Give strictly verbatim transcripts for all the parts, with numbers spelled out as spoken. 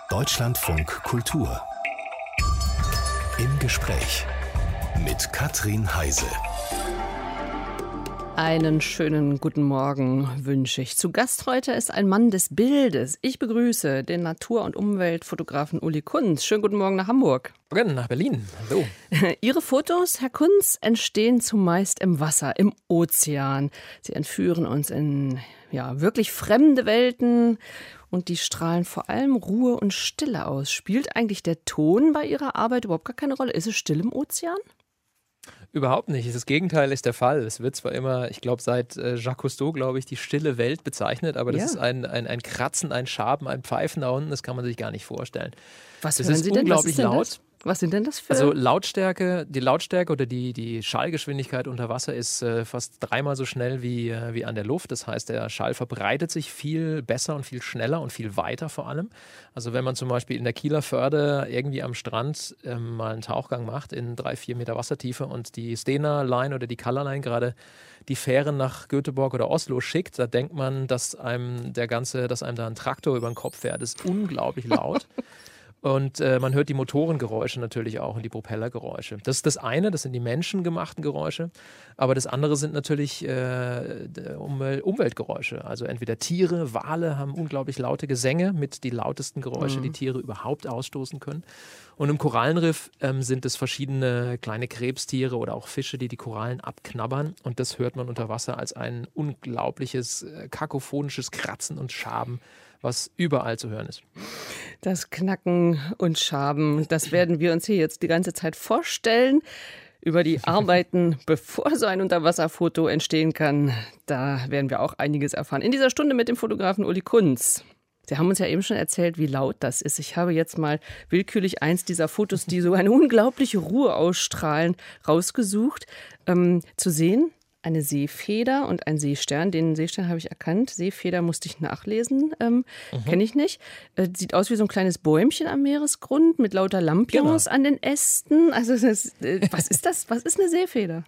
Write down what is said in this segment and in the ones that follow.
Deutschlandfunk Kultur. Im Gespräch mit Katrin Heise. Einen schönen guten Morgen wünsche ich. Zu Gast heute ist ein Mann des Bildes. Ich begrüße den Natur- und Umweltfotografen Uli Kunz. Schönen guten Morgen nach Hamburg. Morgen nach Berlin. Hallo. Ihre Fotos, Herr Kunz, entstehen zumeist im Wasser, im Ozean. Sie entführen uns in ja, wirklich fremde Welten und die strahlen vor allem Ruhe und Stille aus. Spielt eigentlich der Ton bei Ihrer Arbeit überhaupt gar keine Rolle? Ist es still im Ozean? Überhaupt nicht. Das Gegenteil ist der Fall. Es wird zwar immer, ich glaube, seit äh, Jacques Cousteau, glaube ich, die stille Welt bezeichnet, aber das Ja. ist ein, ein, ein Kratzen, ein Schaben, ein Pfeifen da unten, das kann man sich gar nicht vorstellen. Was Das hören ist Sie denn? unglaublich Was ist denn laut. Das? Was sind denn das für... Also Lautstärke, die Lautstärke oder die, die Schallgeschwindigkeit unter Wasser ist äh, fast dreimal so schnell wie, äh, wie an der Luft. Das heißt, der Schall verbreitet sich viel besser und viel schneller und viel weiter vor allem. Also wenn man zum Beispiel in der Kieler Förde irgendwie am Strand ähm, mal einen Tauchgang macht in drei, vier Meter Wassertiefe und die Stena Line oder die Color Line gerade die Fähren nach Göteborg oder Oslo schickt, da denkt man, dass einem der ganze, dass einem da ein Traktor über den Kopf fährt. Das ist unglaublich laut. Und äh, man hört die Motorengeräusche natürlich auch und die Propellergeräusche. Das ist das eine, das sind die menschengemachten Geräusche. Aber das andere sind natürlich äh, Umwel- Umweltgeräusche. Also entweder Tiere, Wale haben unglaublich laute Gesänge mit die lautesten Geräusche, Mhm. die Tiere überhaupt ausstoßen können. Und im Korallenriff ähm, sind es verschiedene kleine Krebstiere oder auch Fische, die die Korallen abknabbern. Und das hört man unter Wasser als ein unglaubliches, äh, kakophonisches Kratzen und Schaben, was überall zu hören ist. Das Knacken und Schaben, das werden wir uns hier jetzt die ganze Zeit vorstellen. Über die Arbeiten, bevor so ein Unterwasserfoto entstehen kann, da werden wir auch einiges erfahren. In dieser Stunde mit dem Fotografen Uli Kunz. Sie haben uns ja eben schon erzählt, wie laut das ist. Ich habe jetzt mal willkürlich eins dieser Fotos, die so eine unglaubliche Ruhe ausstrahlen, rausgesucht. Ähm, zu sehen, eine Seefeder und ein Seestern. Den Seestern habe ich erkannt. Seefeder musste ich nachlesen, ähm, mhm. kenne ich nicht. Äh, sieht aus wie so ein kleines Bäumchen am Meeresgrund mit lauter Lampions genau. an den Ästen. Also das, äh, was ist das? Was ist eine Seefeder?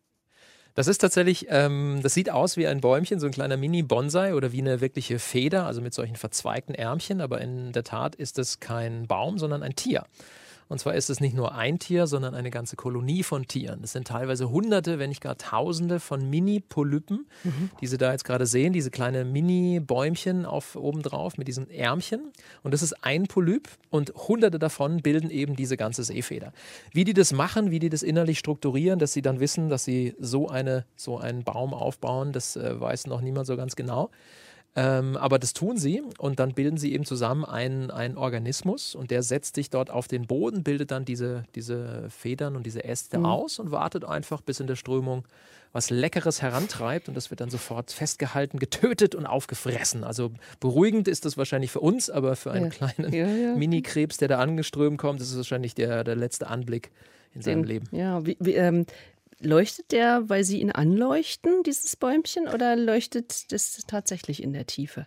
Das ist tatsächlich, ähm, das sieht aus wie ein Bäumchen, so ein kleiner Mini-Bonsai oder wie eine wirkliche Feder, also mit solchen verzweigten Ärmchen. Aber in der Tat ist es kein Baum, sondern ein Tier. Und zwar ist es nicht nur ein Tier, sondern eine ganze Kolonie von Tieren. Das sind teilweise Hunderte, wenn nicht gar Tausende von Mini-Polypen, mhm. die Sie da jetzt gerade sehen, diese kleine Mini-Bäumchen auf, obendrauf mit diesen Ärmchen. Und das ist ein Polyp und Hunderte davon bilden eben diese ganze Seefeder. Wie die das machen, wie die das innerlich strukturieren, dass sie dann wissen, dass sie so, eine, so einen Baum aufbauen, das äh, weiß noch niemand so ganz genau. Ähm, aber das tun sie und dann bilden sie eben zusammen einen, einen Organismus und der setzt sich dort auf den Boden, bildet dann diese, diese Federn und diese Äste mhm. aus und wartet einfach, bis in der Strömung was Leckeres herantreibt und das wird dann sofort festgehalten, getötet und aufgefressen. Also beruhigend ist das wahrscheinlich für uns, aber für einen ja. kleinen ja, ja. Mini-Krebs, der da angeströmt kommt, ist es wahrscheinlich der, der letzte Anblick in Den, seinem Leben. Ja, wie, wie ähm leuchtet der, weil Sie ihn anleuchten, dieses Bäumchen, oder leuchtet das tatsächlich in der Tiefe?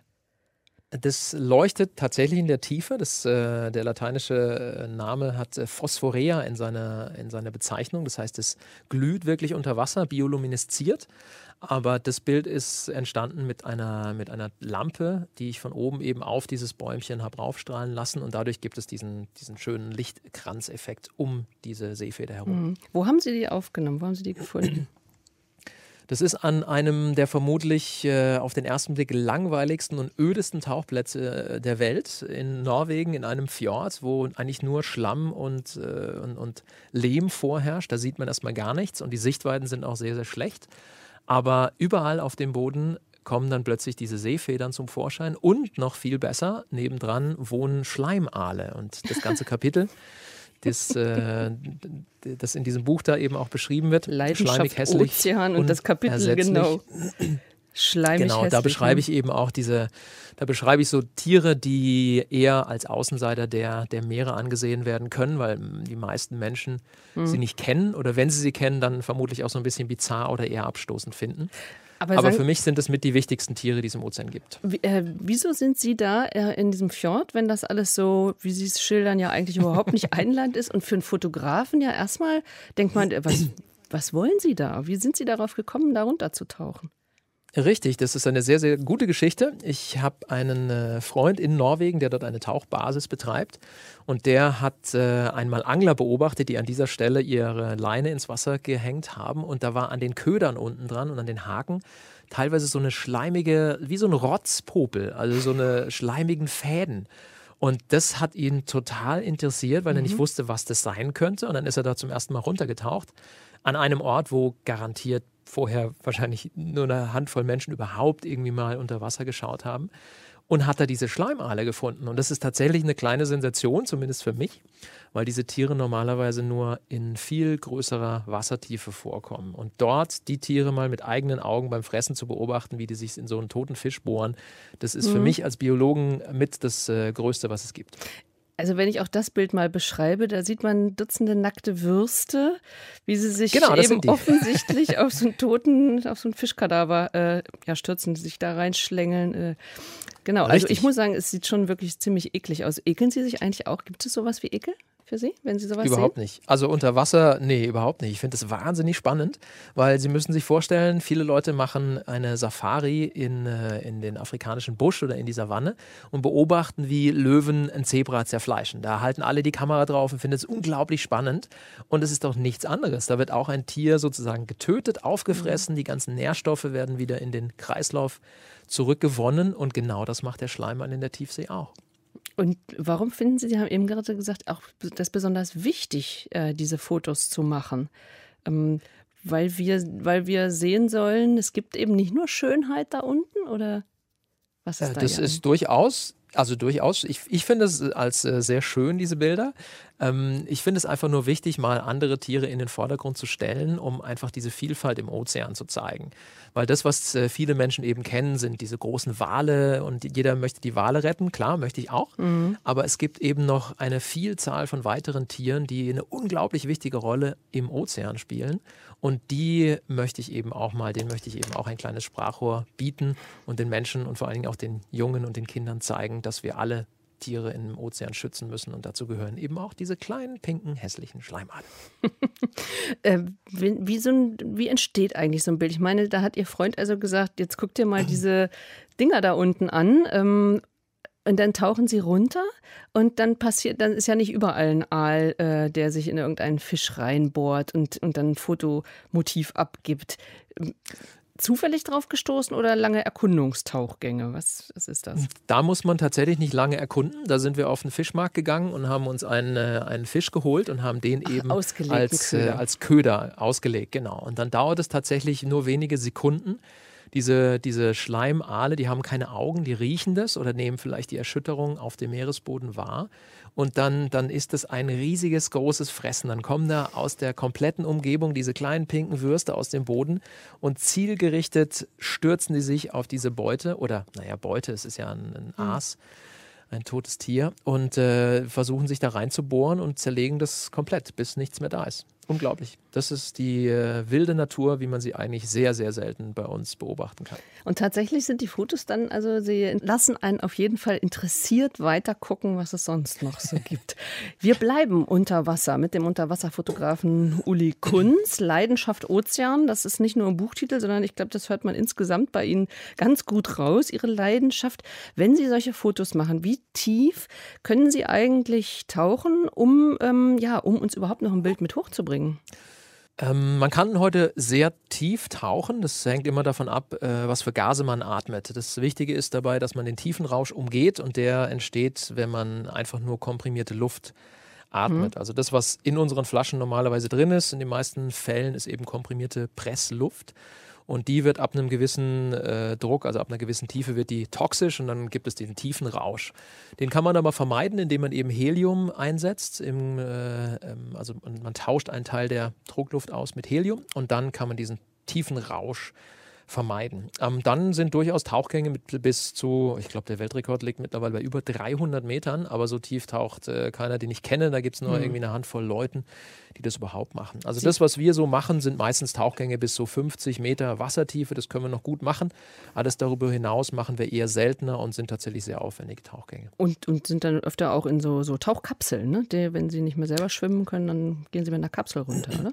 Das leuchtet tatsächlich in der Tiefe. Das, äh, der lateinische Name hat äh, Phosphorea in seiner, in seiner Bezeichnung. Das heißt, es glüht wirklich unter Wasser, bioluminesziert. Aber das Bild ist entstanden mit einer, mit einer Lampe, die ich von oben eben auf dieses Bäumchen habe raufstrahlen lassen. Und dadurch gibt es diesen, diesen schönen Lichtkranzeffekt um diese Seefeder herum. Mhm. Wo haben Sie die aufgenommen? Wo haben Sie die gefunden? Das ist an einem der vermutlich äh, auf den ersten Blick langweiligsten und ödesten Tauchplätze äh, der Welt in Norwegen, in einem Fjord, wo eigentlich nur Schlamm und, äh, und, und Lehm vorherrscht. Da sieht man erstmal gar nichts und die Sichtweiten sind auch sehr, sehr schlecht. Aber überall auf dem Boden kommen dann plötzlich diese Seefedern zum Vorschein und noch viel besser, nebendran wohnen Schleimaale. Und das ganze Kapitel, das, äh, das in diesem Buch da eben auch beschrieben wird, Leidenschaft, Ozean und, und das Kapitel, ersetzlich. Genau. Schleimig Genau, hässlich, da beschreibe ich eben auch diese, da beschreibe ich so Tiere, die eher als Außenseiter der, der Meere angesehen werden können, weil die meisten Menschen mhm. sie nicht kennen oder wenn sie sie kennen, dann vermutlich auch so ein bisschen bizarr oder eher abstoßend finden. Aber, Aber für mich sind es mit die wichtigsten Tiere, die es im Ozean gibt. Wie, äh, wieso sind Sie da äh, in diesem Fjord, wenn das alles so, wie Sie es schildern, ja eigentlich überhaupt nicht Einland ist und für einen Fotografen ja erstmal denkt man, was, was wollen Sie da? Wie sind Sie darauf gekommen, da runterzutauchen? Richtig, das ist eine sehr, sehr gute Geschichte. Ich habe einen äh, Freund in Norwegen, der dort eine Tauchbasis betreibt. Und der hat äh, einmal Angler beobachtet, die an dieser Stelle ihre Leine ins Wasser gehängt haben. Und da war an den Ködern unten dran und an den Haken teilweise so eine schleimige, wie so ein Rotzpopel, also so eine schleimigen Fäden. Und das hat ihn total interessiert, weil mhm. er nicht wusste, was das sein könnte. Und dann ist er da zum ersten Mal runtergetaucht. An einem Ort, wo garantiert vorher wahrscheinlich nur eine Handvoll Menschen überhaupt irgendwie mal unter Wasser geschaut haben. Und hat da diese Schleimaale gefunden. Und das ist tatsächlich eine kleine Sensation, zumindest für mich, weil diese Tiere normalerweise nur in viel größerer Wassertiefe vorkommen. Und dort die Tiere mal mit eigenen Augen beim Fressen zu beobachten, wie die sich in so einen toten Fisch bohren, das ist mhm. für mich als Biologen mit das äh, Größte, was es gibt. Also wenn ich auch das Bild mal beschreibe, da sieht man Dutzende nackte Würste, wie sie sich genau, eben offensichtlich auf so einen toten, auf so einen Fischkadaver äh, ja, stürzen, sich da reinschlängeln. Äh. Genau, also Richtig. ich muss sagen, es sieht schon wirklich ziemlich eklig aus. Ekeln Sie sich eigentlich auch? Gibt es sowas wie Ekel für Sie, wenn Sie sowas Überhaupt sehen? nicht. Also unter Wasser, nee, überhaupt nicht. Ich finde das wahnsinnig spannend, weil Sie müssen sich vorstellen, viele Leute machen eine Safari in, äh, in den afrikanischen Busch oder in die Savanne und beobachten, wie Löwen ein Zebra zerfleischen. Da halten alle die Kamera drauf und finden es unglaublich spannend. Und es ist doch nichts anderes. Da wird auch ein Tier sozusagen getötet, aufgefressen, mhm. die ganzen Nährstoffe werden wieder in den Kreislauf zurückgewonnen und genau das macht der Schleimann in der Tiefsee auch. Und warum finden Sie, Sie haben eben gerade gesagt, auch das besonders wichtig, äh, diese Fotos zu machen? Ähm, weil wir, weil wir sehen sollen, es gibt eben nicht nur Schönheit da unten, oder was ist äh, da? Das ja? ist durchaus, also durchaus, ich, ich finde es als äh, sehr schön, diese Bilder. Ähm, ich finde es einfach nur wichtig, mal andere Tiere in den Vordergrund zu stellen, um einfach diese Vielfalt im Ozean zu zeigen. Weil das, was äh, viele Menschen eben kennen, sind diese großen Wale und jeder möchte die Wale retten, klar, möchte ich auch. Mhm. Aber es gibt eben noch eine Vielzahl von weiteren Tieren, die eine unglaublich wichtige Rolle im Ozean spielen. Und die möchte ich eben auch mal, denen möchte ich eben auch ein kleines Sprachrohr bieten und den Menschen und vor allen Dingen auch den Jungen und den Kindern zeigen, dass wir alle Tiere im Ozean schützen müssen. Und dazu gehören eben auch diese kleinen, pinken, hässlichen Schleimaale. äh, wie, wie, so ein, wie entsteht eigentlich so ein Bild? Ich meine, da hat Ihr Freund also gesagt, jetzt guck dir mal diese Dinger da unten an. Ähm, und dann tauchen sie runter und dann passiert, dann ist ja nicht überall ein Aal, äh, der sich in irgendeinen Fisch reinbohrt und, und dann ein Fotomotiv abgibt. Zufällig drauf gestoßen oder lange Erkundungstauchgänge? Was, was ist das? Da muss man tatsächlich nicht lange erkunden. Da sind wir auf den Fischmarkt gegangen und haben uns einen, äh, einen Fisch geholt und haben den eben als, Köder. Äh, als Köder ausgelegt. Genau. Und dann dauert es tatsächlich nur wenige Sekunden. Diese, diese Schleimaale, die haben keine Augen, die riechen das oder nehmen vielleicht die Erschütterung auf dem Meeresboden wahr. Und dann, dann ist es ein riesiges, großes Fressen. Dann kommen da aus der kompletten Umgebung diese kleinen pinken Würste aus dem Boden und zielgerichtet stürzen die sich auf diese Beute. Oder, naja, Beute, es ist ja ein, ein Aas, ein totes Tier. Und äh, versuchen sich da reinzubohren und zerlegen das komplett, bis nichts mehr da ist. Unglaublich. Das ist die äh, wilde Natur, wie man sie eigentlich sehr, sehr selten bei uns beobachten kann. Und tatsächlich sind die Fotos dann, also sie lassen einen auf jeden Fall interessiert weiter gucken, was es sonst noch so gibt. Wir bleiben unter Wasser mit dem Unterwasserfotografen Uli Kunz. Leidenschaft Ozean, das ist nicht nur ein Buchtitel, sondern ich glaube, das hört man insgesamt bei Ihnen ganz gut raus, Ihre Leidenschaft. Wenn Sie solche Fotos machen, wie tief können Sie eigentlich tauchen, um, ähm, ja, um uns überhaupt noch ein Bild mit hochzubringen? Ähm, man kann heute sehr tief tauchen. Das hängt immer davon ab, äh, was für Gase man atmet. Das Wichtige ist dabei, dass man den Tiefenrausch umgeht und der entsteht, wenn man einfach nur komprimierte Luft atmet. Mhm. Also das, was in unseren Flaschen normalerweise drin ist, in den meisten Fällen ist eben komprimierte Pressluft. Und die wird ab einem gewissen äh, Druck, also ab einer gewissen Tiefe wird die toxisch und dann gibt es diesen tiefen Rausch. Den kann man aber vermeiden, indem man eben Helium einsetzt. Im, äh, ähm, also man, man tauscht einen Teil der Druckluft aus mit Helium und dann kann man diesen tiefen Rausch vermeiden. Ähm, dann sind durchaus Tauchgänge mit bis zu, ich glaube, der Weltrekord liegt mittlerweile bei über dreihundert Metern, aber so tief taucht äh, keiner, den ich kenne. Da gibt es nur mhm. irgendwie eine Handvoll Leuten, die das überhaupt machen. Also Sie das, was wir so machen, sind meistens Tauchgänge bis so fünfzig Meter Wassertiefe. Das können wir noch gut machen. Alles darüber hinaus machen wir eher seltener und sind tatsächlich sehr aufwendige Tauchgänge. Und, und sind dann öfter auch in so, so Tauchkapseln, ne? Die, wenn Sie nicht mehr selber schwimmen können, dann gehen Sie mit einer Kapsel runter, oder?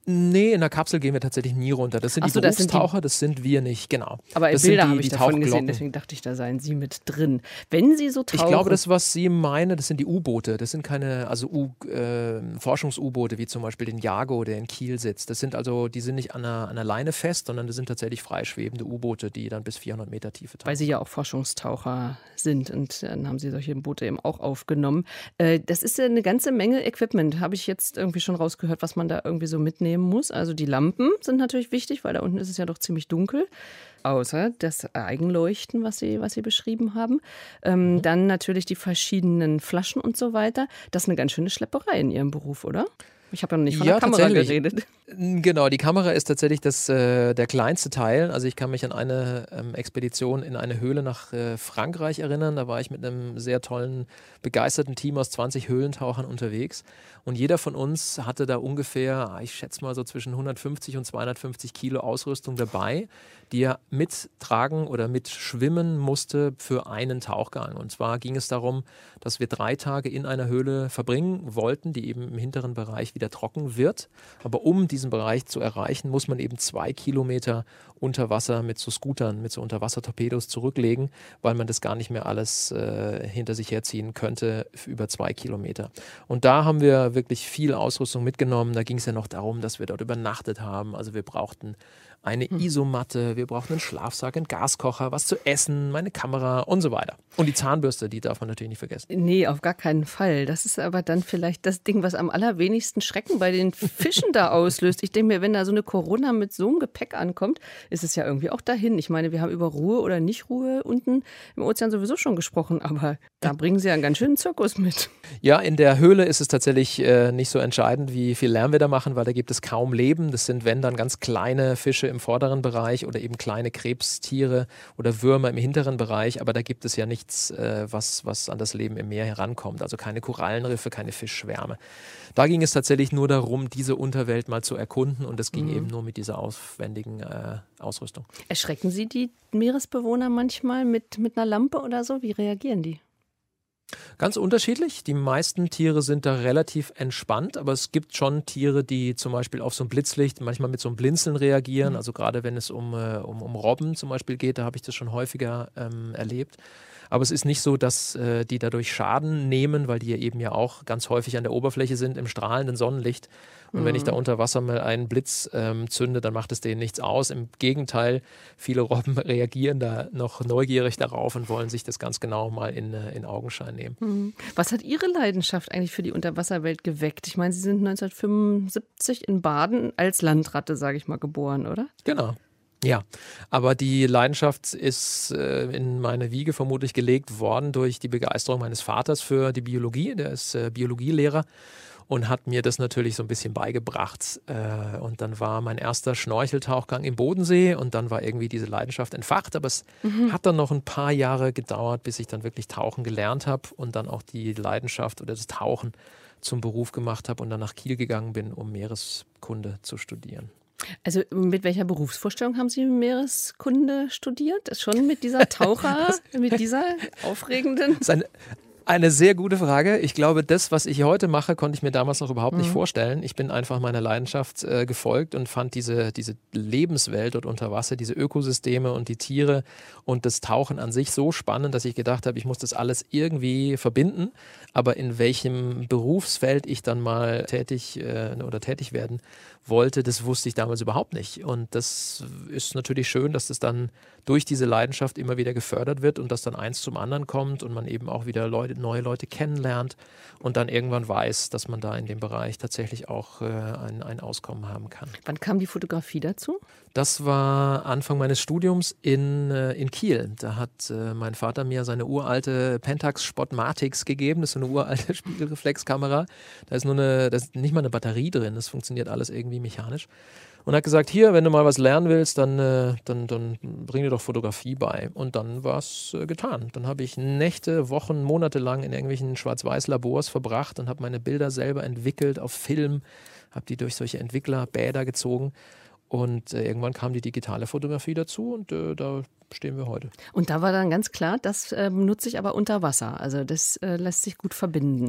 Nee, in der Kapsel gehen wir tatsächlich nie runter. Das sind Ach die so, das sind die- Berufstaucher, das sind wir nicht, genau. Aber das Bilder sind die, habe ich die davon gesehen, Tauchglocken. deswegen dachte ich, da seien Sie mit drin. Wenn Sie so tauchen... Ich glaube, das, was Sie meinen, das sind die U-Boote. Das sind keine also U, äh, Forschungs-U-Boote, wie zum Beispiel den Jago, der in Kiel sitzt. Das sind also, die sind nicht an einer, an einer Leine fest, sondern das sind tatsächlich freischwebende U-Boote, die dann bis vierhundert Meter Tiefe tauchen. Weil Sie ja auch Forschungstaucher sind und dann haben Sie solche Boote eben auch aufgenommen. Äh, das ist ja eine ganze Menge Equipment, habe ich jetzt irgendwie schon rausgehört, was man da irgendwie so mitnehmen muss. Also die Lampen sind natürlich wichtig, weil da unten ist es ja doch ziemlich dunkel. Außer das Eigenleuchten, was Sie, was Sie beschrieben haben. Ähm, mhm. Dann natürlich die verschiedenen Flaschen und so weiter. Das ist eine ganz schöne Schlepperei in Ihrem Beruf, oder? Ich habe ja noch nicht von ja, der Kamera geredet. Genau, die Kamera ist tatsächlich das, äh, der kleinste Teil. Also ich kann mich an eine ähm, Expedition in eine Höhle nach äh, Frankreich erinnern. Da war ich mit einem sehr tollen, begeisterten Team aus zwanzig Höhlentauchern unterwegs. Und jeder von uns hatte da ungefähr, ich schätze mal so zwischen hundertfünfzig und zweihundertfünfzig Kilo Ausrüstung dabei, die er mittragen oder mitschwimmen musste für einen Tauchgang. Und zwar ging es darum, dass wir drei Tage in einer Höhle verbringen wollten, die eben im hinteren Bereich wieder trocken wird. Aber um diesen Bereich zu erreichen, muss man eben zwei Kilometer unter Wasser mit so Scootern, mit so Unterwassertorpedos zurücklegen, weil man das gar nicht mehr alles äh, hinter sich herziehen könnte über zwei Kilometer. Und da haben wir wirklich viel Ausrüstung mitgenommen. Da ging es ja noch darum, dass wir dort übernachtet haben. Also wir brauchten eine Isomatte, wir brauchten einen Schlafsack, einen Gaskocher, was zu essen, meine Kamera und so weiter. Und die Zahnbürste, die darf man natürlich nicht vergessen. Nee, auf gar keinen Fall. Das ist aber dann vielleicht das Ding, was am allerwenigsten Schrecken bei den Fischen da auslöst. Ich denke mir, wenn da so eine Corona mit so einem Gepäck ankommt, ist es ja irgendwie auch dahin. Ich meine, wir haben über Ruhe oder Nicht-Ruhe unten im Ozean sowieso schon gesprochen, aber da bringen sie ja einen ganz schönen Zirkus mit. Ja, in der Höhle ist es tatsächlich äh, nicht so entscheidend, wie viel Lärm wir da machen, weil da gibt es kaum Leben. Das sind, wenn dann, ganz kleine Fische im vorderen Bereich oder eben kleine Krebstiere oder Würmer im hinteren Bereich. Aber da gibt es ja nichts, äh, was, was an das Leben im Meer herankommt. Also keine Korallenriffe, keine Fischschwärme. Da ging es tatsächlich nur darum, diese Unterwelt mal zu erkunden. Und das ging mhm. eben nur mit dieser aufwendigen äh, Ausrüstung. Erschrecken Sie die Meeresbewohner manchmal mit, mit einer Lampe oder so? Wie reagieren die? Ganz unterschiedlich. Die meisten Tiere sind da relativ entspannt, aber es gibt schon Tiere, die zum Beispiel auf so ein Blitzlicht manchmal mit so einem Blinzeln reagieren. Mhm. Also gerade wenn es um, äh, um, um Robben zum Beispiel geht, da habe ich das schon häufiger ähm, erlebt. Aber es ist nicht so, dass äh, die dadurch Schaden nehmen, weil die ja eben ja auch ganz häufig an der Oberfläche sind im strahlenden Sonnenlicht. Und mhm. wenn ich da unter Wasser mal einen Blitz ähm, zünde, dann macht es denen nichts aus. Im Gegenteil, viele Robben reagieren da noch neugierig darauf und wollen sich das ganz genau mal in, in Augenschein nehmen. Mhm. Was hat Ihre Leidenschaft eigentlich für die Unterwasserwelt geweckt? Ich meine, Sie sind neunzehnhundertfünfundsiebzig in Baden als Landratte, sage ich mal, geboren, oder? Genau. Ja, aber die Leidenschaft ist äh, in meine Wiege vermutlich gelegt worden durch die Begeisterung meines Vaters für die Biologie. Der ist äh, Biologielehrer und hat mir das natürlich so ein bisschen beigebracht. Äh, und dann war mein erster Schnorcheltauchgang im Bodensee und dann war irgendwie diese Leidenschaft entfacht. Aber es mhm. hat dann noch ein paar Jahre gedauert, bis ich dann wirklich tauchen gelernt habe und dann auch die Leidenschaft oder das Tauchen zum Beruf gemacht habe und dann nach Kiel gegangen bin, um Meereskunde zu studieren. Also mit welcher Berufsvorstellung haben Sie Meereskunde studiert? Schon mit dieser Taucher, mit dieser aufregenden? Das ist eine, eine sehr gute Frage. Ich glaube, das, was ich heute mache, konnte ich mir damals noch überhaupt mhm. nicht vorstellen. Ich bin einfach meiner Leidenschaft äh, gefolgt und fand diese, diese Lebenswelt dort unter Wasser, diese Ökosysteme und die Tiere und das Tauchen an sich so spannend, dass ich gedacht habe, ich muss das alles irgendwie verbinden. Aber in welchem Berufsfeld ich dann mal tätig äh, oder tätig werden wollte, das wusste ich damals überhaupt nicht. Und das ist natürlich schön, dass das dann durch diese Leidenschaft immer wieder gefördert wird und dass dann eins zum anderen kommt und man eben auch wieder Leute, neue Leute kennenlernt und dann irgendwann weiß, dass man da in dem Bereich tatsächlich auch äh, ein, ein Auskommen haben kann. Wann kam die Fotografie dazu? Das war Anfang meines Studiums in, äh, in Kiel. Da hat äh, mein Vater mir seine uralte Pentax Spotmatix gegeben. Das ist so eine uralte Spiegelreflexkamera. Da ist nur eine, da ist nicht mal eine Batterie drin. Das funktioniert alles irgendwie mechanisch. Und hat gesagt, hier, wenn du mal was lernen willst, dann, äh, dann, dann bring dir doch Fotografie bei. Und dann war es äh, getan. Dann habe ich Nächte, Wochen, Monate lang in irgendwelchen Schwarz-Weiß-Labors verbracht und habe meine Bilder selber entwickelt auf Film, habe die durch solche Entwicklerbäder gezogen. Und äh, irgendwann kam die digitale Fotografie dazu und äh, da stehen wir heute. Und da war dann ganz klar, das äh, nutze ich aber unter Wasser. Also das äh, lässt sich gut verbinden.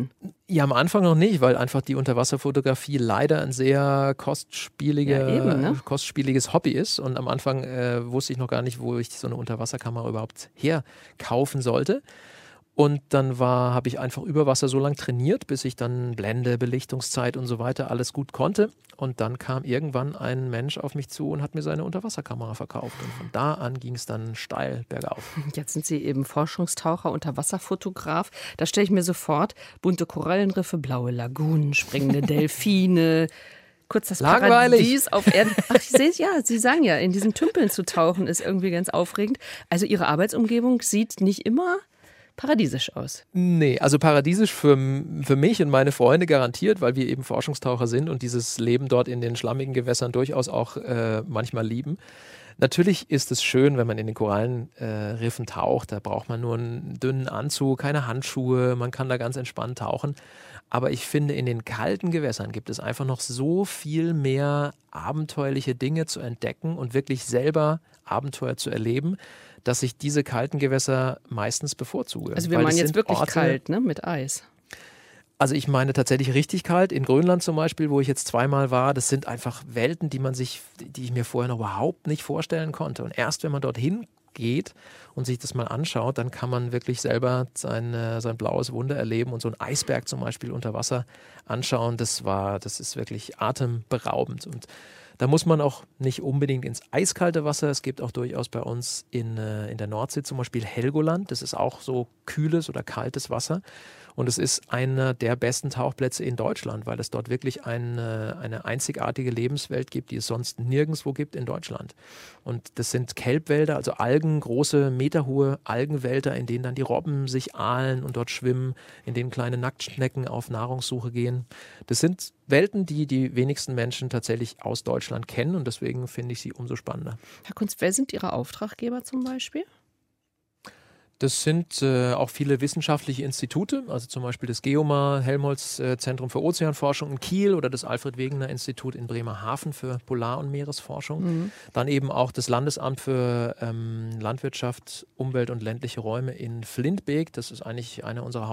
Ja, am Anfang noch nicht, weil einfach die Unterwasserfotografie leider ein sehr kostspielige, Ja, eben, ne? kostspieliges Hobby ist. Und am Anfang äh, wusste ich noch gar nicht, wo ich so eine Unterwasserkamera überhaupt herkaufen sollte. Und dann war, habe ich einfach über Wasser so lange trainiert, bis ich dann Blende, Belichtungszeit und so weiter alles gut konnte. Und dann kam irgendwann ein Mensch auf mich zu und hat mir seine Unterwasserkamera verkauft. Und von da an ging es dann steil bergauf. Jetzt sind Sie eben Forschungstaucher, Unterwasserfotograf. Da stelle ich mir sofort bunte Korallenriffe, blaue Lagunen, springende Delfine, kurz das Langweilig. Paradies auf Erden. Ach, ich sehe es, ja, Sie sagen ja, in diesen Tümpeln zu tauchen ist irgendwie ganz aufregend. Also Ihre Arbeitsumgebung sieht nicht immer paradiesisch aus. Nee, also paradiesisch für, für mich und meine Freunde garantiert, weil wir eben Forschungstaucher sind und dieses Leben dort in den schlammigen Gewässern durchaus auch äh, manchmal lieben. Natürlich ist es schön, wenn man in den Korallenriffen äh, taucht. Da braucht man nur einen dünnen Anzug, keine Handschuhe, man kann da ganz entspannt tauchen. Aber ich finde, in den kalten Gewässern gibt es einfach noch so viel mehr abenteuerliche Dinge zu entdecken und wirklich selber Abenteuer zu erleben, dass ich diese kalten Gewässer meistens bevorzuge. Also wir meinen jetzt wirklich Orte, kalt, ne? Mit Eis. Also ich meine tatsächlich richtig kalt. In Grönland zum Beispiel, wo ich jetzt zweimal war, das sind einfach Welten, die man sich, die ich mir vorher noch überhaupt nicht vorstellen konnte. Und erst wenn man dorthin geht und sich das mal anschaut, dann kann man wirklich selber sein, sein blaues Wunder erleben und so einen Eisberg zum Beispiel unter Wasser anschauen. Das war, das ist wirklich atemberaubend. Und da muss man auch nicht unbedingt ins eiskalte Wasser. Es gibt auch durchaus bei uns in, äh, in der Nordsee zum Beispiel Helgoland. Das ist auch so kühles oder kaltes Wasser. Und es ist einer der besten Tauchplätze in Deutschland, weil es dort wirklich eine, eine einzigartige Lebenswelt gibt, die es sonst nirgendwo gibt in Deutschland. Und das sind Kelbwälder, also Algen, große, meterhohe Algenwälder, in denen dann die Robben sich ahlen und dort schwimmen, in denen kleine Nacktschnecken auf Nahrungssuche gehen. Das sind Welten, die die wenigsten Menschen tatsächlich aus Deutschland kennen und deswegen finde ich sie umso spannender. Herr Kunz, wer sind Ihre Auftraggeber zum Beispiel? Das sind äh, auch viele wissenschaftliche Institute, also zum Beispiel das GEOMAR, Helmholtz-Zentrum für Ozeanforschung in Kiel oder das Alfred-Wegener-Institut in Bremerhaven für Polar- und Meeresforschung. Mhm. Dann eben auch das Landesamt für ähm, Landwirtschaft, Umwelt und ländliche Räume in Flintbek. Das ist eigentlich einer unserer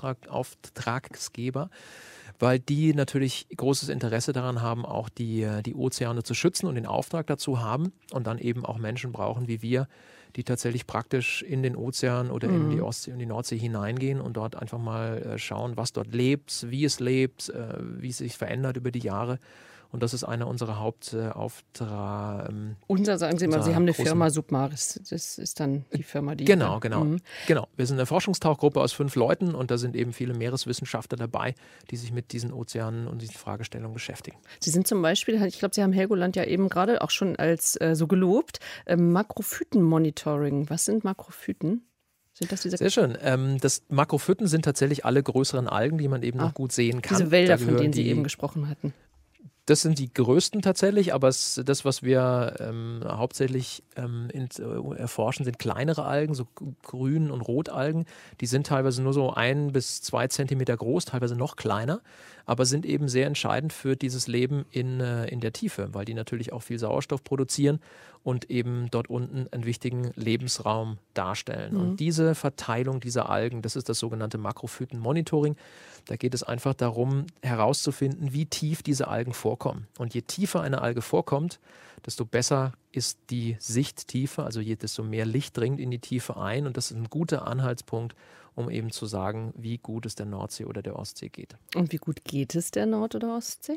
Hauptauftragsgeber, weil die natürlich großes Interesse daran haben, auch die, die Ozeane zu schützen und den Auftrag dazu haben und dann eben auch Menschen brauchen wie wir, die tatsächlich praktisch in den Ozean oder in die Ostsee und die Nordsee hineingehen und dort einfach mal äh, schauen, was dort lebt, wie es lebt, äh, wie es sich verändert über die Jahre. Und das ist einer unserer Hauptaufträge. Ähm, Unser, sagen Sie mal, Sie haben eine Firma Submaris. Das ist dann die Firma, die... Genau, genau. Mhm. genau. Wir sind eine Forschungstauchgruppe aus fünf Leuten und da sind eben viele Meereswissenschaftler dabei, die sich mit diesen Ozeanen und diesen Fragestellungen beschäftigen. Sie sind zum Beispiel, ich glaube, Sie haben Helgoland ja eben gerade auch schon als äh, so gelobt, äh, Makrophyten-Monitoring. Was sind Makrophyten? Sind das diese Sehr schön. Ähm, das Makrophyten sind tatsächlich alle größeren Algen, die man eben ah, noch gut sehen kann. Diese Wälder, von denen Sie die, eben gesprochen hatten. Das sind die größten tatsächlich, aber es, das, was wir ähm, hauptsächlich ähm, in, äh, erforschen, sind kleinere Algen, so Grün- und Rotalgen. Die sind teilweise nur so ein bis zwei Zentimeter groß, teilweise noch kleiner, aber sind eben sehr entscheidend für dieses Leben in, äh, in der Tiefe, weil die natürlich auch viel Sauerstoff produzieren und eben dort unten einen wichtigen Lebensraum darstellen. Mhm. Und diese Verteilung dieser Algen, das ist das sogenannte Makrophyten-Monitoring. Da geht es einfach darum, herauszufinden, wie tief diese Algen vorkommen. Und je tiefer eine Alge vorkommt, desto besser ist die Sichttiefe, also je, desto mehr Licht dringt in die Tiefe ein. Und das ist ein guter Anhaltspunkt, um eben zu sagen, wie gut es der Nordsee oder der Ostsee geht. Und wie gut geht es der Nord- oder Ostsee?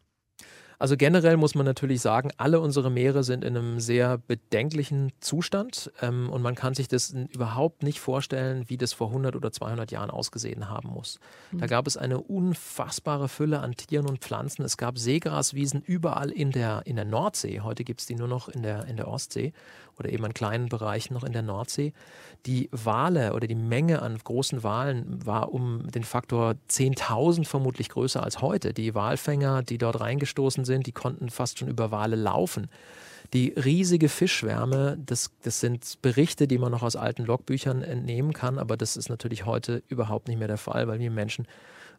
Also generell muss man natürlich sagen, alle unsere Meere sind in einem sehr bedenklichen Zustand ähm, und man kann sich das überhaupt nicht vorstellen, wie das vor hundert oder zweihundert Jahren ausgesehen haben muss. Mhm. Da gab es eine unfassbare Fülle an Tieren und Pflanzen. Es gab Seegraswiesen überall in der, in der Nordsee. Heute gibt es die nur noch in der, in der Ostsee oder eben in kleinen Bereichen noch in der Nordsee. Die Wale oder die Menge an großen Walen war um den Faktor zehntausend vermutlich größer als heute. Die Walfänger, die dort reingestoßen sind, die konnten fast schon über Wale laufen. Die riesige Fischschwärme, das, das sind Berichte, die man noch aus alten Logbüchern entnehmen kann, aber das ist natürlich heute überhaupt nicht mehr der Fall, weil wir Menschen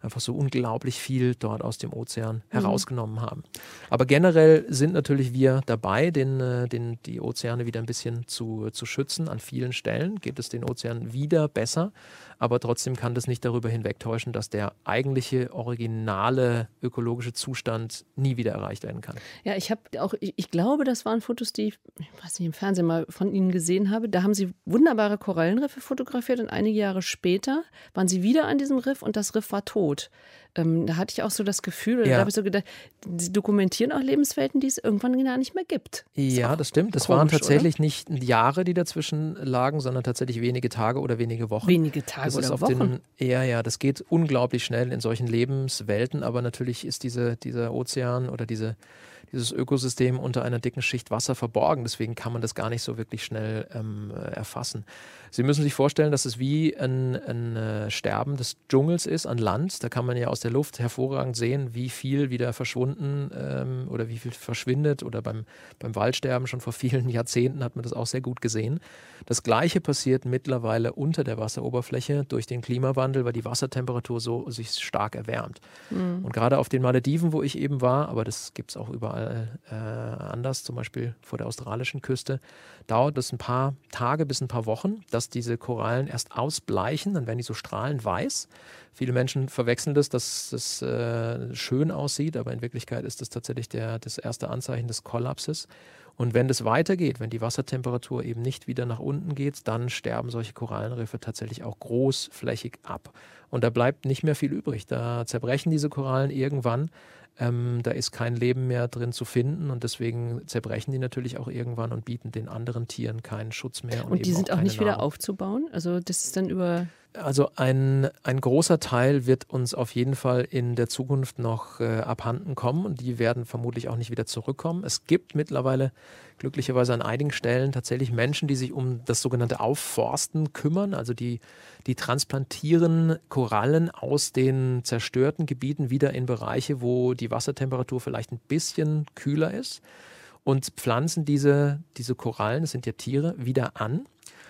einfach so unglaublich viel dort aus dem Ozean mhm. herausgenommen haben. Aber generell sind natürlich wir dabei, den, den, die Ozeane wieder ein bisschen zu, zu schützen. An vielen Stellen geht es den Ozeanen wieder besser, aber trotzdem kann das nicht darüber hinwegtäuschen, dass der eigentliche, originale ökologische Zustand nie wieder erreicht werden kann. Ja, ich habe auch, ich, ich glaube, das waren Fotos, die ich, ich weiß nicht, im Fernsehen mal von Ihnen gesehen habe. Da haben Sie wunderbare Korallenriffe fotografiert und einige Jahre später waren Sie wieder an diesem Riff und das Riff war tot. Ähm, da hatte ich auch so das Gefühl, oder ja. da habe ich so gedacht, Sie dokumentieren auch Lebenswelten, die es irgendwann gar nicht mehr gibt. Ja, das stimmt. Das komisch, waren tatsächlich oder? Nicht Jahre, die dazwischen lagen, sondern tatsächlich wenige Tage oder wenige Wochen. Wenige Tage das oder ist auf Wochen? Den, ja, ja, das geht unglaublich schnell in solchen Lebenswelten, aber natürlich ist diese, dieser Ozean oder diese dieses Ökosystem unter einer dicken Schicht Wasser verborgen. Deswegen kann man das gar nicht so wirklich schnell ähm, erfassen. Sie müssen sich vorstellen, dass es wie ein, ein äh, Sterben des Dschungels ist an Land. Da kann man ja aus der Luft hervorragend sehen, wie viel wieder verschwunden ähm, oder wie viel verschwindet. Oder beim, beim Waldsterben schon vor vielen Jahrzehnten hat man das auch sehr gut gesehen. Das Gleiche passiert mittlerweile unter der Wasseroberfläche durch den Klimawandel, weil die Wassertemperatur so sich stark erwärmt. Mhm. Und gerade auf den Malediven, wo ich eben war, aber das gibt es auch überall Äh, anders, zum Beispiel vor der australischen Küste, dauert es ein paar Tage bis ein paar Wochen, dass diese Korallen erst ausbleichen, dann werden die so strahlend weiß. Viele Menschen verwechseln das, dass das äh, schön aussieht, aber in Wirklichkeit ist das tatsächlich der, das erste Anzeichen des Kollapses. Und wenn das weitergeht, wenn die Wassertemperatur eben nicht wieder nach unten geht, dann sterben solche Korallenriffe tatsächlich auch großflächig ab. Und da bleibt nicht mehr viel übrig. Da zerbrechen diese Korallen irgendwann. Ähm, da ist kein Leben mehr drin zu finden und deswegen zerbrechen die natürlich auch irgendwann und bieten den anderen Tieren keinen Schutz mehr. Und, und die eben sind auch, auch nicht Nahrung. Wieder aufzubauen? Also das ist dann über... Also ein, ein großer Teil wird uns auf jeden Fall in der Zukunft noch äh, abhanden kommen und die werden vermutlich auch nicht wieder zurückkommen. Es gibt mittlerweile glücklicherweise an einigen Stellen tatsächlich Menschen, die sich um das sogenannte Aufforsten kümmern. Also die, die transplantieren Korallen aus den zerstörten Gebieten wieder in Bereiche, wo die Wassertemperatur vielleicht ein bisschen kühler ist und pflanzen diese, diese Korallen, das sind ja Tiere, wieder an.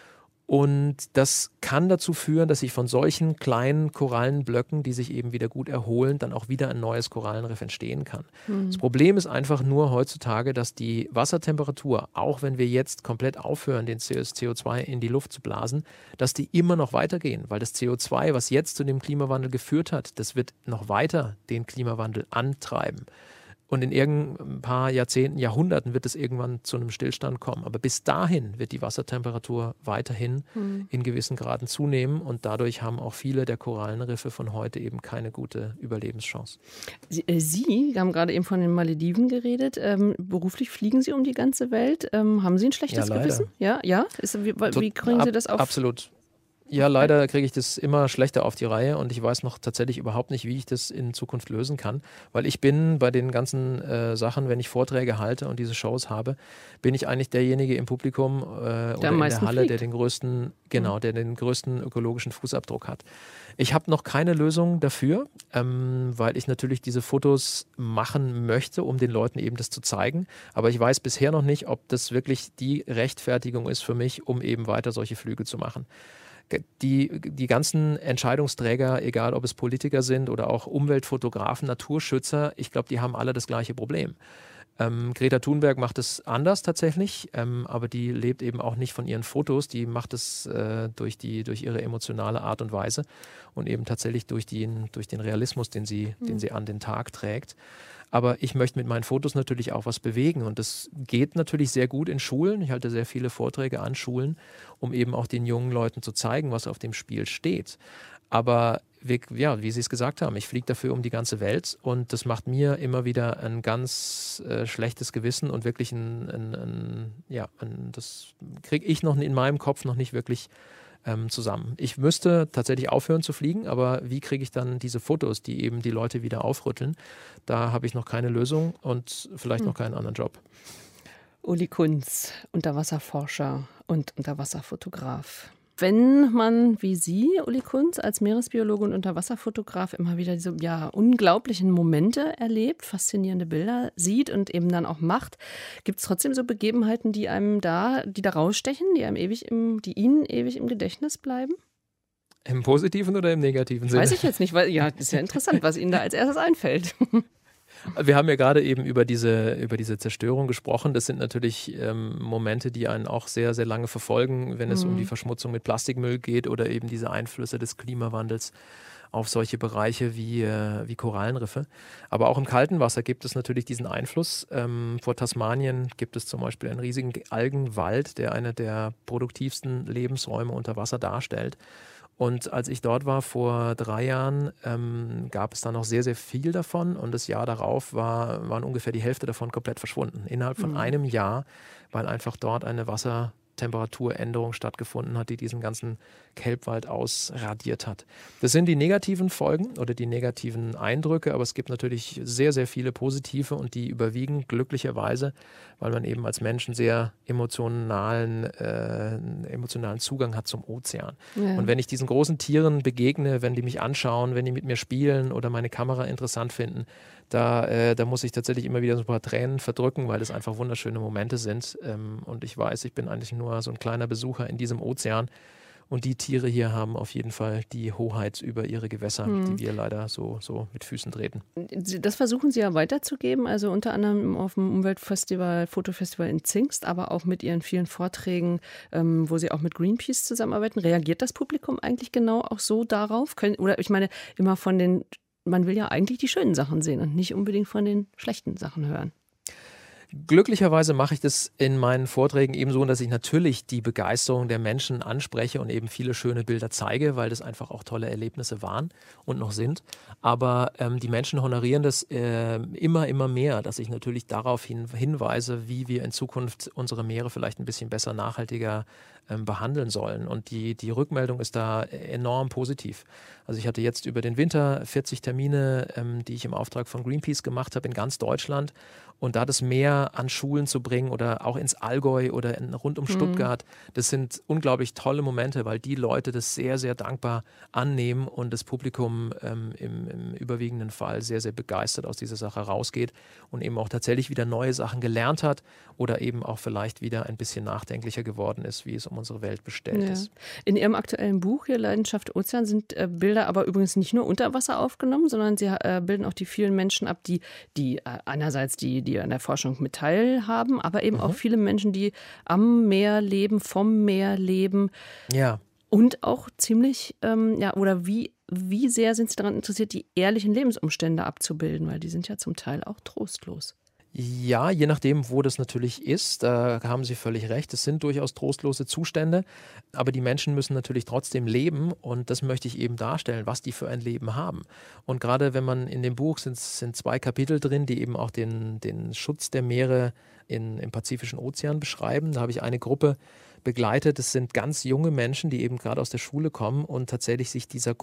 Und das kann dazu führen, dass sich von solchen kleinen Korallenblöcken, die sich eben wieder gut erholen, dann auch wieder ein neues Korallenriff entstehen kann. Mhm. Das Problem ist einfach nur heutzutage, dass die Wassertemperatur, auch wenn wir jetzt komplett aufhören, den C O zwei in die Luft zu blasen, dass die immer noch weitergehen, weil das C O zwei, was jetzt zu dem Klimawandel geführt hat, das wird noch weiter den Klimawandel antreiben. Und in irgendein paar Jahrzehnten, Jahrhunderten wird es irgendwann zu einem Stillstand kommen. Aber bis dahin wird die Wassertemperatur weiterhin mhm. in gewissen Graden zunehmen. Und dadurch haben auch viele der Korallenriffe von heute eben keine gute Überlebenschance. Sie, äh, Sie haben gerade eben von den Malediven geredet. Ähm, beruflich fliegen Sie um die ganze Welt. Ähm, haben Sie ein schlechtes ja, Gewissen? Ja, ja. Ist, wie, wie kriegen Sie das auf? Absolut. Ja, leider kriege ich das immer schlechter auf die Reihe und ich weiß noch tatsächlich überhaupt nicht, wie ich das in Zukunft lösen kann, weil ich bin bei den ganzen äh, Sachen, wenn ich Vorträge halte und diese Shows habe, bin ich eigentlich derjenige im Publikum äh, oder in der Halle, fliegt. der den größten, genau, der den größten ökologischen Fußabdruck hat. Ich habe noch keine Lösung dafür, ähm, weil ich natürlich diese Fotos machen möchte, um den Leuten eben das zu zeigen, aber ich weiß bisher noch nicht, ob das wirklich die Rechtfertigung ist für mich, um eben weiter solche Flüge zu machen. Die, die ganzen Entscheidungsträger, egal ob es Politiker sind oder auch Umweltfotografen, Naturschützer, ich glaube, die haben alle das gleiche Problem. Ähm, Greta Thunberg macht es anders tatsächlich, ähm, aber die lebt eben auch nicht von ihren Fotos, die macht es äh, durch, die, durch ihre emotionale Art und Weise und eben tatsächlich durch den, durch den Realismus, den sie, mhm. den sie an den Tag trägt. Aber ich möchte mit meinen Fotos natürlich auch was bewegen und das geht natürlich sehr gut in Schulen. Ich halte sehr viele Vorträge an Schulen, um eben auch den jungen Leuten zu zeigen, was auf dem Spiel steht. Aber wie, ja, wie Sie es gesagt haben, ich fliege dafür um die ganze Welt und das macht mir immer wieder ein ganz äh, schlechtes Gewissen und wirklich ein, ein, ein ja, ein, das kriege ich noch in meinem Kopf noch nicht wirklich ähm, zusammen. Ich müsste tatsächlich aufhören zu fliegen, aber wie kriege ich dann diese Fotos, die eben die Leute wieder aufrütteln? Da habe ich noch keine Lösung und vielleicht hm. noch keinen anderen Job. Uli Kunz, Unterwasserforscher und Unterwasserfotograf. Wenn man wie Sie, Uli Kunz, als Meeresbiologe und Unterwasserfotograf immer wieder diese ja, unglaublichen Momente erlebt, faszinierende Bilder sieht und eben dann auch macht, gibt es trotzdem so Begebenheiten, die einem da, die da rausstechen, die einem ewig im, die Ihnen ewig im Gedächtnis bleiben? Im positiven oder im negativen Sinne? Weiß ich jetzt nicht, weil ja, das ist ja interessant, was Ihnen da als erstes einfällt. Wir haben ja gerade eben über diese, über diese Zerstörung gesprochen. Das sind natürlich ähm, Momente, die einen auch sehr, sehr lange verfolgen, wenn es mhm. um die Verschmutzung mit Plastikmüll geht oder eben diese Einflüsse des Klimawandels auf solche Bereiche wie, äh, wie Korallenriffe. Aber auch im kalten Wasser gibt es natürlich diesen Einfluss. Ähm, vor Tasmanien gibt es zum Beispiel einen riesigen Algenwald, der eine der produktivsten Lebensräume unter Wasser darstellt. Und als ich dort war vor drei Jahren, ähm, gab es da noch sehr, sehr viel davon. Und das Jahr darauf war, waren ungefähr die Hälfte davon komplett verschwunden. Innerhalb von mhm. einem Jahr, weil einfach dort eine Wassertemperaturänderung stattgefunden hat, die diesen ganzen Kelbwald ausradiert hat. Das sind die negativen Folgen oder die negativen Eindrücke, aber es gibt natürlich sehr, sehr viele positive und die überwiegen glücklicherweise, weil man eben als Mensch einen sehr emotionalen, äh, emotionalen Zugang hat zum Ozean. Ja. Und wenn ich diesen großen Tieren begegne, wenn die mich anschauen, wenn die mit mir spielen oder meine Kamera interessant finden, da, äh, da muss ich tatsächlich immer wieder so ein paar Tränen verdrücken, weil das einfach wunderschöne Momente sind. Ähm, und ich weiß, ich bin eigentlich nur so ein kleiner Besucher in diesem Ozean. Und die Tiere hier haben auf jeden Fall die Hoheit über ihre Gewässer, hm. die wir leider so, so mit Füßen treten. Das versuchen Sie ja weiterzugeben, also unter anderem auf dem Umweltfestival, Fotofestival in Zingst, aber auch mit Ihren vielen Vorträgen, ähm, wo Sie auch mit Greenpeace zusammenarbeiten. Reagiert das Publikum eigentlich genau auch so darauf? Können, oder ich meine, immer von den, man will ja eigentlich die schönen Sachen sehen und nicht unbedingt von den schlechten Sachen hören. Glücklicherweise mache ich das in meinen Vorträgen eben so, dass ich natürlich die Begeisterung der Menschen anspreche und eben viele schöne Bilder zeige, weil das einfach auch tolle Erlebnisse waren und noch sind. Aber ähm, die Menschen honorieren das äh, immer, immer mehr, dass ich natürlich darauf hin, hinweise, wie wir in Zukunft unsere Meere vielleicht ein bisschen besser, nachhaltiger ähm, behandeln sollen. Und die, die Rückmeldung ist da enorm positiv. Also ich hatte jetzt über den Winter vierzig Termine, ähm, die ich im Auftrag von Greenpeace gemacht habe in ganz Deutschland. Und da das Meer an Schulen zu bringen oder auch ins Allgäu oder in, rund um Stuttgart, mhm. das sind unglaublich tolle Momente, weil die Leute das sehr, sehr dankbar annehmen und das Publikum ähm, im, im überwiegenden Fall sehr, sehr begeistert aus dieser Sache rausgeht und eben auch tatsächlich wieder neue Sachen gelernt hat oder eben auch vielleicht wieder ein bisschen nachdenklicher geworden ist, wie es um unsere Welt bestellt ja. ist. In Ihrem aktuellen Buch, Ihr Leidenschaft Ozean, sind äh, Bilder aber übrigens nicht nur unter Wasser aufgenommen, sondern Sie äh, bilden auch die vielen Menschen ab, die, die äh, einerseits die, die an der Forschung mit teilhaben, aber eben mhm. auch viele Menschen, die am Meer leben, vom Meer leben. Ja. Und auch ziemlich, ähm, ja, oder wie, wie sehr sind Sie daran interessiert, die ehrlichen Lebensumstände abzubilden, weil die sind ja zum Teil auch trostlos. Ja, je nachdem, wo das natürlich ist, da haben Sie völlig recht. Es sind durchaus trostlose Zustände, aber die Menschen müssen natürlich trotzdem leben und das möchte ich eben darstellen, was die für ein Leben haben. Und gerade wenn man in dem Buch sind, sind zwei Kapitel drin, die eben auch den, den Schutz der Meere in, im Pazifischen Ozean beschreiben. Da habe ich eine Gruppe begleitet. Das sind ganz junge Menschen, die eben gerade aus der Schule kommen und tatsächlich sich dieser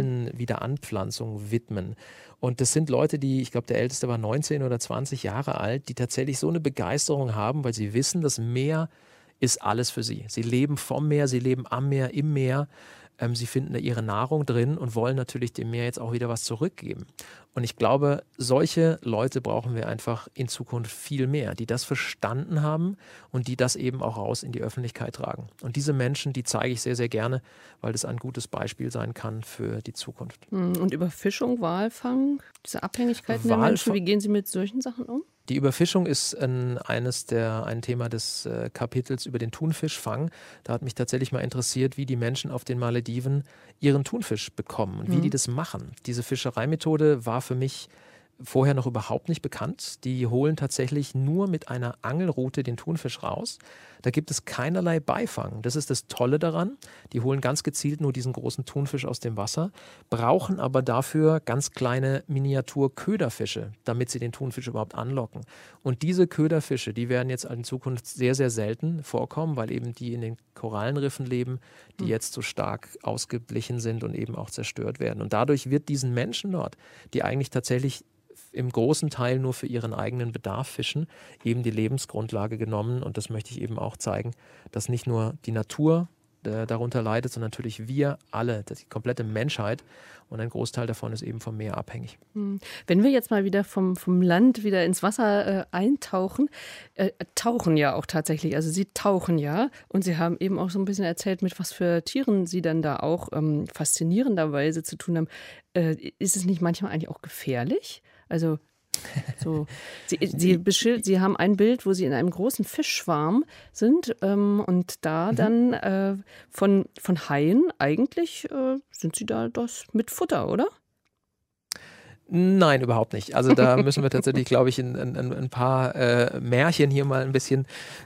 Korallenwiederanpflanzung widmen. Und das sind Leute, die, ich glaube, der Älteste war neunzehn oder zwanzig Jahre alt, die tatsächlich so eine Begeisterung haben, weil sie wissen, das Meer ist alles für sie. Sie leben vom Meer, sie leben am Meer, im Meer. Ähm, sie finden da ihre Nahrung drin und wollen natürlich dem Meer jetzt auch wieder was zurückgeben. Und ich glaube, solche Leute brauchen wir einfach in Zukunft viel mehr, die das verstanden haben und die das eben auch raus in die Öffentlichkeit tragen. Und diese Menschen, die zeige ich sehr, sehr gerne, weil das ein gutes Beispiel sein kann für die Zukunft. Und Überfischung, Walfang, diese Abhängigkeiten der Menschen, wie gehen Sie mit solchen Sachen um? Die Überfischung ist ein, eines der, ein Thema des äh, Kapitels über den Thunfischfang. Da hat mich tatsächlich mal interessiert, wie die Menschen auf den Malediven ihren Thunfisch bekommen und wie mhm. die das machen. Diese Fischereimethode war für mich vorher noch überhaupt nicht bekannt. Die holen tatsächlich nur mit einer Angelrute den Thunfisch raus. Da gibt es keinerlei Beifang. Das ist das Tolle daran. Die holen ganz gezielt nur diesen großen Thunfisch aus dem Wasser, brauchen aber dafür ganz kleine Miniatur-Köderfische, damit sie den Thunfisch überhaupt anlocken. Und diese Köderfische, die werden jetzt in Zukunft sehr, sehr selten vorkommen, weil eben die in den Korallenriffen leben, die mhm. jetzt so stark ausgeblichen sind und eben auch zerstört werden. Und dadurch wird diesen Menschen dort, die eigentlich tatsächlich im großen Teil nur für ihren eigenen Bedarf fischen, eben die Lebensgrundlage genommen. Und das möchte ich eben auch zeigen, dass nicht nur die Natur äh, darunter leidet, sondern natürlich wir alle, die komplette Menschheit. Und ein Großteil davon ist eben vom Meer abhängig. Wenn wir jetzt mal wieder vom, vom Land wieder ins Wasser äh, eintauchen, äh, tauchen ja auch tatsächlich, also Sie tauchen ja und Sie haben eben auch so ein bisschen erzählt, mit was für Tieren Sie dann da auch ähm, faszinierenderweise zu tun haben. Äh, ist es nicht manchmal eigentlich auch gefährlich? Also so, Sie, Sie, beschild, Sie haben ein Bild, wo Sie in einem großen Fischschwarm sind ähm, und da dann äh, von, von Haien eigentlich äh, sind Sie da das mit Futter, oder? Nein, überhaupt nicht. Also da müssen wir tatsächlich, glaube ich, ein, ein, ein paar äh, Märchen hier mal ein bisschen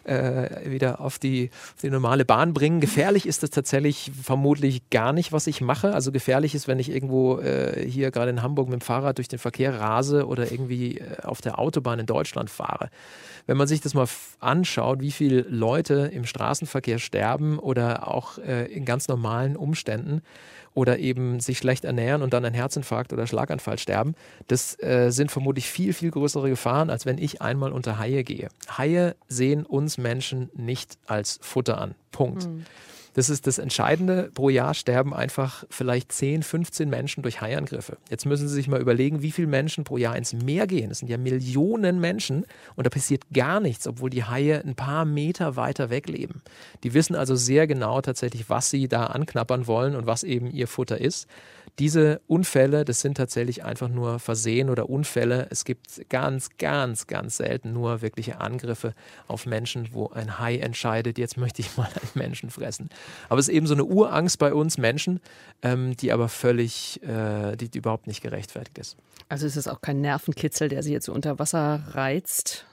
äh, wieder auf die, auf die normale Bahn bringen. Gefährlich ist das tatsächlich vermutlich gar nicht, was ich mache. Also gefährlich ist, wenn ich irgendwo äh, hier gerade in Hamburg mit dem Fahrrad durch den Verkehr rase oder irgendwie äh, auf der Autobahn in Deutschland fahre. Wenn man sich das mal f- anschaut, wie viele Leute im Straßenverkehr sterben oder auch äh, in ganz normalen Umständen, oder eben sich schlecht ernähren und dann einen Herzinfarkt oder Schlaganfall sterben, das äh, sind vermutlich viel, viel größere Gefahren, als wenn ich einmal unter Haie gehe. Haie sehen uns Menschen nicht als Futter an. Punkt. Mhm. Das ist das Entscheidende. Pro Jahr sterben einfach vielleicht zehn, fünfzehn Menschen durch Haiangriffe. Jetzt müssen Sie sich mal überlegen, wie viele Menschen pro Jahr ins Meer gehen. Das sind ja Millionen Menschen und da passiert gar nichts, obwohl die Haie ein paar Meter weiter weg leben. Die wissen also sehr genau tatsächlich, was sie da anknabbern wollen und was eben ihr Futter ist. Diese Unfälle, das sind tatsächlich einfach nur Versehen oder Unfälle. Es gibt ganz, ganz, ganz selten nur wirkliche Angriffe auf Menschen, wo ein Hai entscheidet, jetzt möchte ich mal einen Menschen fressen. Aber es ist eben so eine Urangst bei uns Menschen, ähm, die aber völlig, äh, die, die überhaupt nicht gerechtfertigt ist. Also ist es auch kein Nervenkitzel, der Sie jetzt so unter Wasser reizt?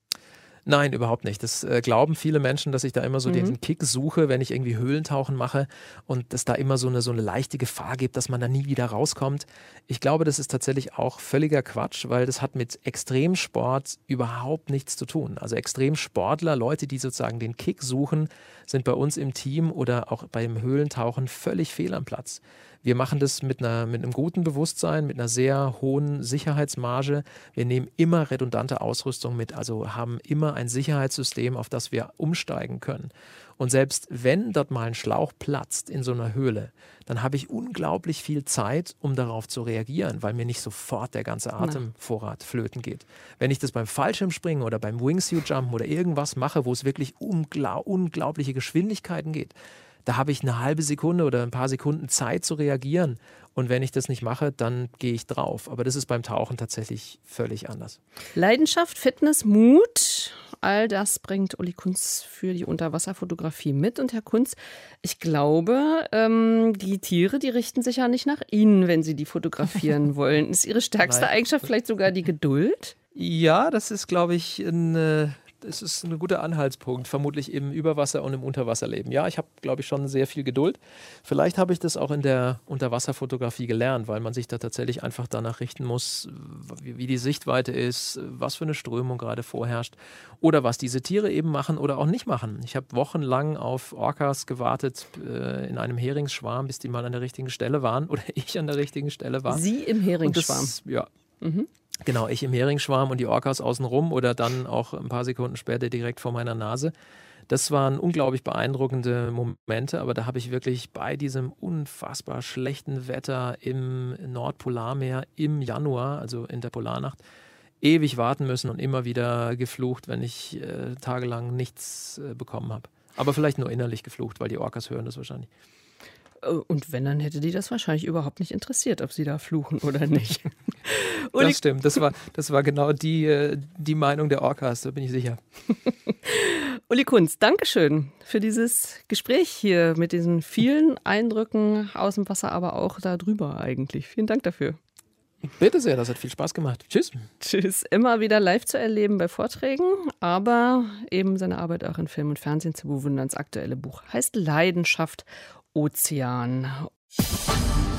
Nein, überhaupt nicht. Das äh, glauben viele Menschen, dass ich da immer so mhm. den Kick suche, wenn ich irgendwie Höhlentauchen mache und dass da immer so eine, so eine leichte Gefahr gibt, dass man da nie wieder rauskommt. Ich glaube, das ist tatsächlich auch völliger Quatsch, weil das hat mit Extremsport überhaupt nichts zu tun. Also Extremsportler, Leute, die sozusagen den Kick suchen, sind bei uns im Team oder auch beim Höhlentauchen völlig fehl am Platz. Wir machen das mit, einer, mit einem guten Bewusstsein, mit einer sehr hohen Sicherheitsmarge. Wir nehmen immer redundante Ausrüstung mit, also haben immer ein Sicherheitssystem, auf das wir umsteigen können. Und selbst wenn dort mal ein Schlauch platzt in so einer Höhle, dann habe ich unglaublich viel Zeit, um darauf zu reagieren, weil mir nicht sofort der ganze Atemvorrat flöten geht. Wenn ich das beim Fallschirmspringen oder beim Wingsuit-Jumpen oder irgendwas mache, wo es wirklich ungla- unglaubliche Geschwindigkeiten geht, da habe ich eine halbe Sekunde oder ein paar Sekunden Zeit zu reagieren. Und wenn ich das nicht mache, dann gehe ich drauf. Aber das ist beim Tauchen tatsächlich völlig anders. Leidenschaft, Fitness, Mut, all das bringt Uli Kunz für die Unterwasserfotografie mit. Und Herr Kunz, ich glaube, ähm, die Tiere, die richten sich ja nicht nach Ihnen, wenn Sie die fotografieren wollen. Ist Ihre stärkste Nein. Eigenschaft vielleicht sogar die Geduld? Ja, das ist, glaube ich, ein... Es ist ein guter Anhaltspunkt, vermutlich im Überwasser- und im Unterwasserleben. Ja, ich habe, glaube ich, schon sehr viel Geduld. Vielleicht habe ich das auch in der Unterwasserfotografie gelernt, weil man sich da tatsächlich einfach danach richten muss, wie die Sichtweite ist, was für eine Strömung gerade vorherrscht oder was diese Tiere eben machen oder auch nicht machen. Ich habe wochenlang auf Orcas gewartet äh, in einem Heringsschwarm, bis die mal an der richtigen Stelle waren oder ich an der richtigen Stelle war. Sie im Heringsschwarm? Das, ja. Mhm. Genau, ich im Heringsschwarm und die Orcas außenrum oder dann auch ein paar Sekunden später direkt vor meiner Nase. Das waren unglaublich beeindruckende Momente, aber da habe ich wirklich bei diesem unfassbar schlechten Wetter im Nordpolarmeer im Januar, also in der Polarnacht, ewig warten müssen und immer wieder geflucht, wenn ich äh, tagelang nichts äh, bekommen habe. Aber vielleicht nur innerlich geflucht, weil die Orcas hören das wahrscheinlich. Und wenn, dann hätte die das wahrscheinlich überhaupt nicht interessiert, ob sie da fluchen oder nicht. Das stimmt, das war, das war genau die, die Meinung der Orcas, da bin ich sicher. Uli Kunz, Dankeschön für dieses Gespräch hier mit diesen vielen Eindrücken aus dem Wasser, aber auch darüber eigentlich. Vielen Dank dafür. Bitte sehr, das hat viel Spaß gemacht. Tschüss. Tschüss. Immer wieder live zu erleben bei Vorträgen, aber eben seine Arbeit auch in Film und Fernsehen zu bewundern. Das aktuelle Buch heißt Leidenschaft Ozean.